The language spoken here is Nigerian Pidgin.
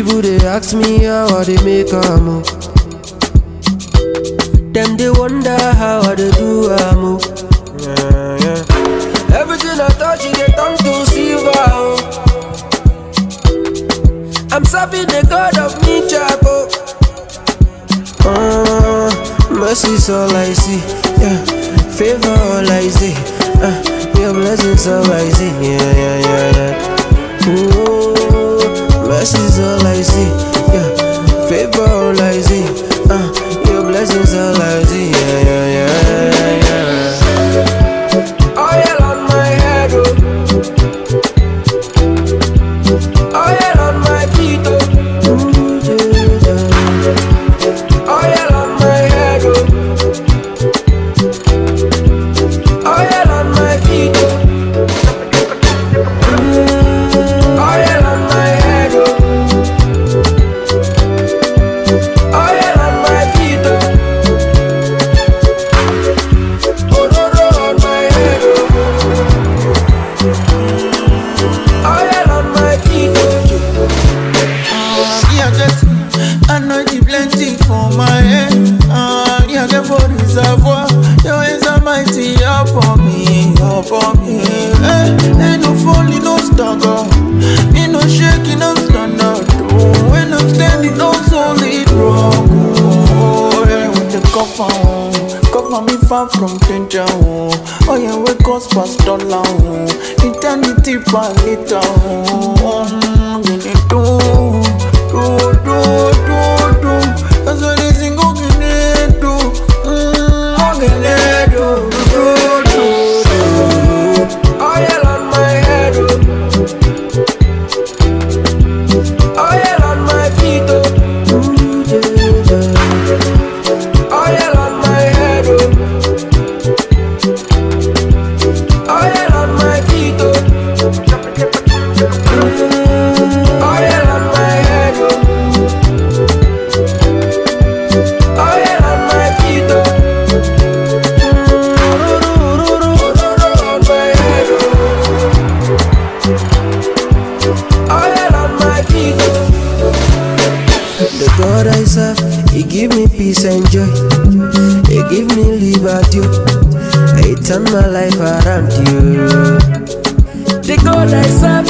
People they ask me how I they make a move. Them they wonder how I they do a move. Everything I touch it they turn to silver. Oh. I'm serving the God of nature. Mercy's all I see. Yeah. Favor all I see. Your blessings all I see. Yeah. Ooh, mercy's all I see. Yeah. Favor all I see. Your blessings all I see. Yeah. Oil on my head, oh. Oil on my feet, oh. Oil on my head, oh. Oil on my feet, oh. Oil on my head, oh. Oil on my feet, oh. Ororo on my head, oh. Oil on my feet, oh. I know the plenty for my head. Yeah, get for reservoir. Your hands are mighty upon me. Ain't no falling, no stagger. Ain't no shaking, no standard. When I'm standing, no solid rock. Oh, yeah, with the cover me far from danger. Oh, yeah, we cost past dollar. Eternity per liter. Do. That's what they sing. Go get it, do. Oil on my head, oh. Oil on my feet, oh. Oil on my head, oh. Oil on my feet, oh. Oil on my head, oh. Oil on my feet, oh. The God I serve, He give me peace and joy. He give me liberty. He turn my life around you. The God I serve.